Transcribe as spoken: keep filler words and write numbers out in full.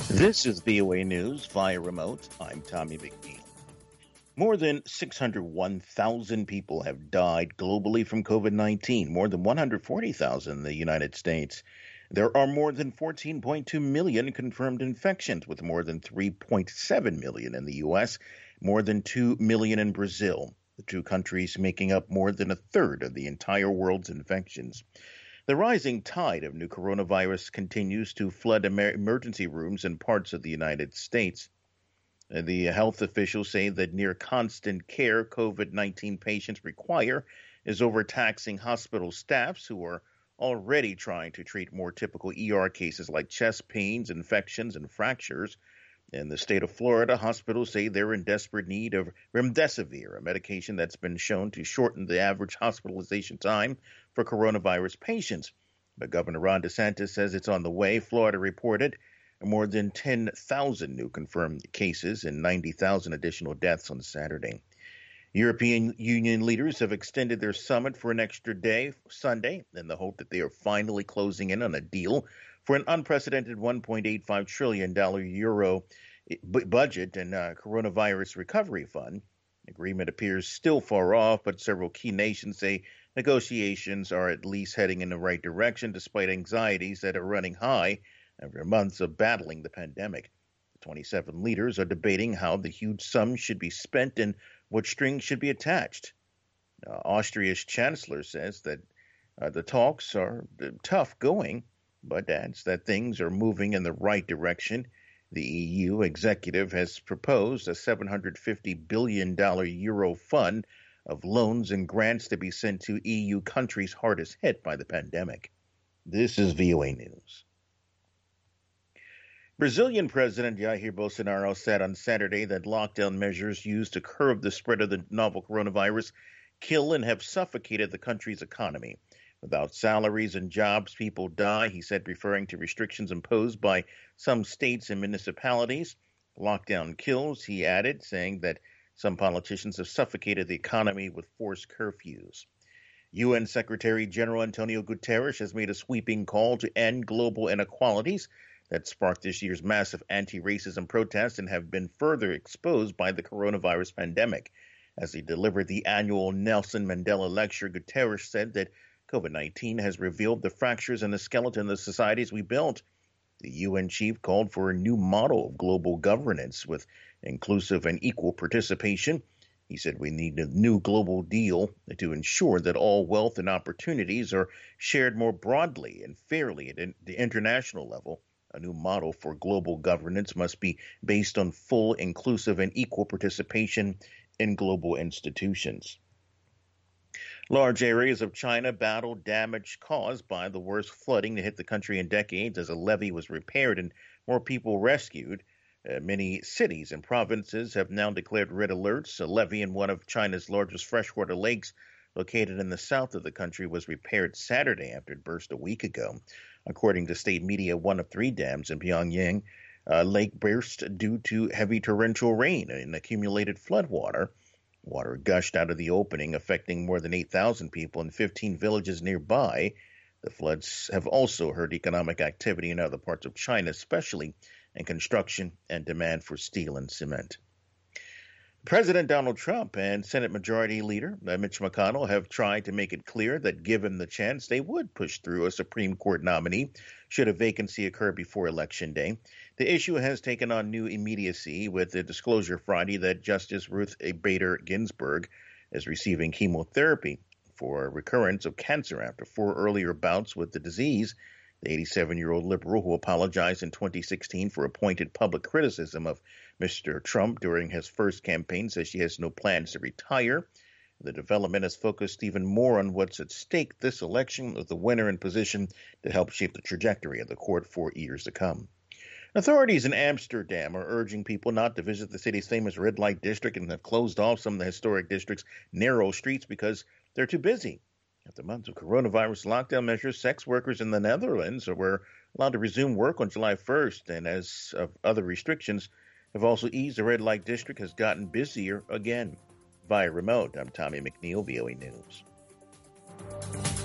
This is V O A News via remote. I'm Tommy McNeil. More than six hundred one thousand people have died globally from COVID nineteen, more than one hundred forty thousand in the United States. There are more than fourteen point two million confirmed infections, with more than three point seven million in the U S, more than two million in Brazil, the two countries making up more than a third of the entire world's infections. The rising tide of new coronavirus continues to flood emer- emergency rooms in parts of the United States. Uh, The health officials say that near constant care COVID nineteen patients require is overtaxing hospital staffs who are already trying to treat more typical E R cases like chest pains, infections, and fractures. In the state of Florida, hospitals say they're in desperate need of remdesivir, a medication that's been shown to shorten the average hospitalization time for coronavirus patients. But Governor Ron DeSantis says it's on the way. Florida reported more than ten thousand new confirmed cases and ninety thousand additional deaths on Saturday. European Union leaders have extended their summit for an extra day Sunday in the hope that they are finally closing in on a deal for an unprecedented one point eight five trillion dollars euro budget and uh, coronavirus recovery fund. Agreement appears still far off, but several key nations say negotiations are at least heading in the right direction despite anxieties that are running high after months of battling the pandemic. The twenty-seven leaders are debating how the huge sum should be spent and what strings should be attached. Uh, Austria's chancellor says that uh, the talks are uh, tough going, but adds that things are moving in the right direction. The E U executive has proposed a seven hundred fifty billion dollars euro fund of loans and grants to be sent to E U countries hardest hit by the pandemic. This is V O A News. Brazilian President Jair Bolsonaro said on Saturday that lockdown measures used to curb the spread of the novel coronavirus kill and have suffocated the country's economy. Without salaries and jobs, people die, he said, referring to restrictions imposed by some states and municipalities. Lockdown kills, he added, saying that some politicians have suffocated the economy with forced curfews. U N Secretary General Antonio Guterres has made a sweeping call to end global inequalities that sparked this year's massive anti-racism protests and have been further exposed by the coronavirus pandemic. As he delivered the annual Nelson Mandela Lecture, Guterres said that COVID nineteen has revealed the fractures in the skeleton of the societies we built. The U N chief called for a new model of global governance with inclusive and equal participation. He said we need a new global deal to ensure that all wealth and opportunities are shared more broadly and fairly at the international level. A new model for global governance must be based on full, inclusive, and equal participation in global institutions. Large areas of China battled damage caused by the worst flooding to hit the country in decades as a levee was repaired and more people rescued. Uh, many cities and provinces have now declared red alerts. A levee in one of China's largest freshwater lakes located in the south of the country was repaired Saturday after it burst a week ago. According to state media, one of three dams in Pyongyang uh, lake burst due to heavy torrential rain and accumulated floodwater. Water gushed out of the opening, affecting more than eight thousand people in fifteen villages nearby. The floods have also hurt economic activity in other parts of China, especially in construction and demand for steel and cement. President Donald Trump and Senate Majority Leader Mitch McConnell have tried to make it clear that given the chance, they would push through a Supreme Court nominee should a vacancy occur before Election Day. The issue has taken on new immediacy with the disclosure Friday that Justice Ruth Bader Ginsburg is receiving chemotherapy for recurrence of cancer after four earlier bouts with the disease. The eighty-seven-year-old liberal who apologized in twenty sixteen for pointed public criticism of Mister Trump during his first campaign says she has no plans to retire. The development has focused even more on what's at stake this election, with the winner in position to help shape the trajectory of the court for years to come. Authorities in Amsterdam are urging people not to visit the city's famous red light district and have closed off some of the historic district's narrow streets because they're too busy. After months of coronavirus lockdown measures, sex workers in the Netherlands were allowed to resume work on July first, and as of other restrictions have also eased, the red light district has gotten busier again. Via remote, I'm Tommy McNeil, V O A News.